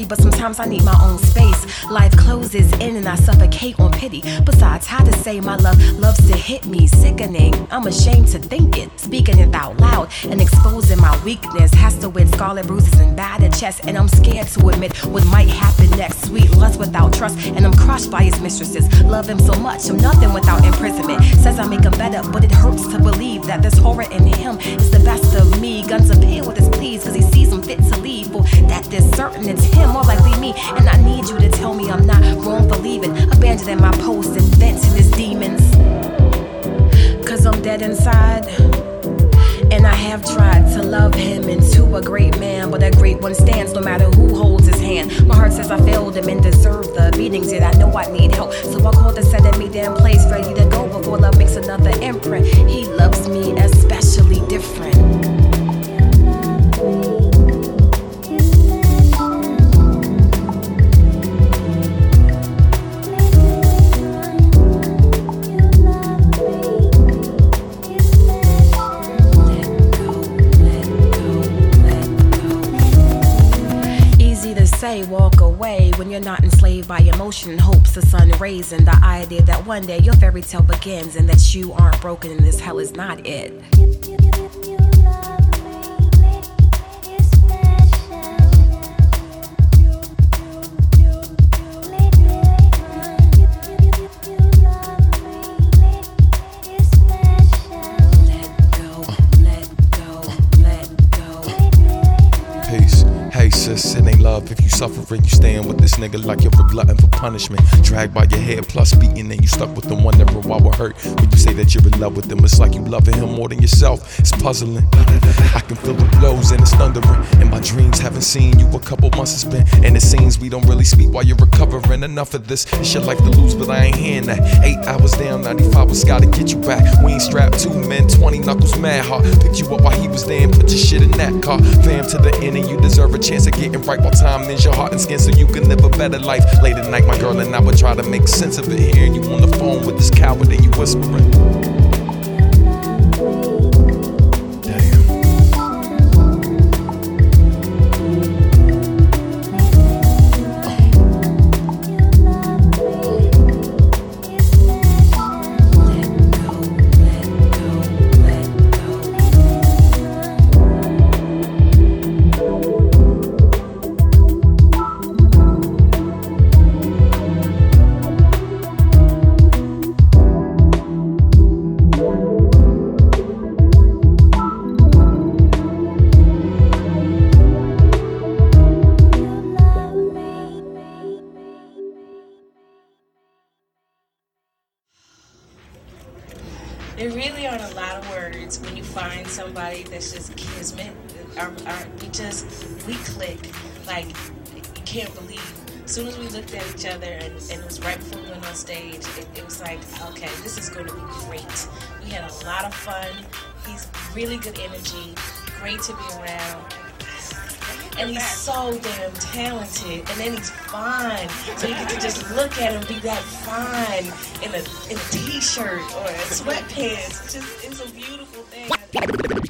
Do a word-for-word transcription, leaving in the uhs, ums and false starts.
steady, but sometimes I need my own space. Life closes in and I suffocate on pity. Besides, how to say my love loves to hit me, sickening. I'm ashamed to think it, speaking it out loud and exposing my weakness. Has to win scarlet bruises and battered chest, and I'm scared to admit what might happen next. Sweet lust without trust, and I'm crushed by his mistresses. Love him so much, I'm nothing without imprisonment. Says I make him better, but it hurts to believe that this horror in him is the best of me. Guns appear with his pleas, cause he sees him fit to leave. For that there's certain it's him, more likely me. And I need you to tell me I'm not wrong for leaving, abandoning my post and venting his demons. Cause I'm dead inside, and I have tried to love him into a great man, but a great one stands no matter who holds his hand. My heart says I failed him and deserve the beatings, yet I know I need help. So I called to set at me damn place, ready to go before love makes another imprint. He loves me especially different. Walk away when you're not enslaved by emotion and hopes, the sun rays, and the idea that one day your fairy tale begins and that you aren't broken and this hell is not it. It ain't love if you suffering, you staying with this nigga like you're a glutton for punishment. Dragged by your head plus beating, and you stuck with them wondering why we're hurt. When you say that you're in love with him, it's like you loving him more than yourself. It's puzzling. I can feel the blows and it's thundering. In my dreams, haven't seen you a couple months it's been, and it seems we don't really speak while you're recovering. Enough of this, it's your life to lose, but I ain't hearing that. Eight hours down, ninety-five was gotta get you back. We ain't strapped two men, twenty knuckles mad hard. Picked you up while he was there and put your shit in that car. Fam to the end, and you deserve a chance of getting right while time is your heart and skin, so you can live a better life. Late at night, my girl and I would try to make sense of it, hearing you on the phone with this coward and you whispering. There really aren't a lot of words when you find somebody that's just kismet. Our, our, we just, we click like you can't believe. As soon as we looked at each other, and, and it was right before we went on stage, it, it was like, okay, this is going to be great. We had a lot of fun. He's really good energy, great to be around. And he's so damn talented, and then he's fine. So you get to just look at him be that fine in a in a t-shirt or a sweatpants. It's just, it's a beautiful thing.